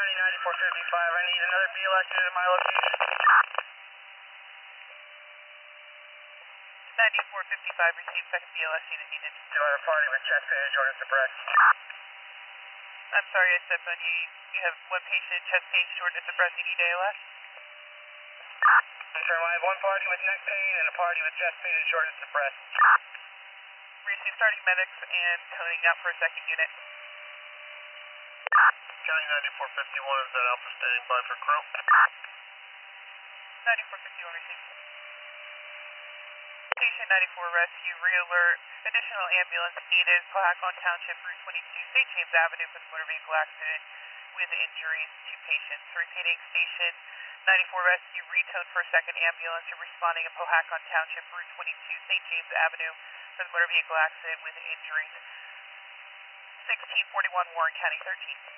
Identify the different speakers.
Speaker 1: County 9455. I need another BLS unit at my location.
Speaker 2: 9455, received second BLS unit needed.
Speaker 1: Do I have a party with chest pain and shortness of breath?
Speaker 2: I'm sorry, I stepped on you. You have one patient, chest pain, shortness of breath, you need ALS?
Speaker 1: Sir, I have one party with neck pain and a party with chest pain and shortness of breath.
Speaker 2: Receive starting medics and toning out for a second unit.
Speaker 1: County 9451, is that Alpha standing by for crew?
Speaker 2: 9451 received. Patient 94 rescue, realert, additional ambulance needed, Plaquemine Township, Route 22, St. James Avenue for the motor vehicle accident with injuries to patients. Repeating, station 94 rescue, retone for a second ambulance and responding in Plaquemine Township, Route 22, St. James Avenue for the motor vehicle accident with injuries. 1641 Warren County 13.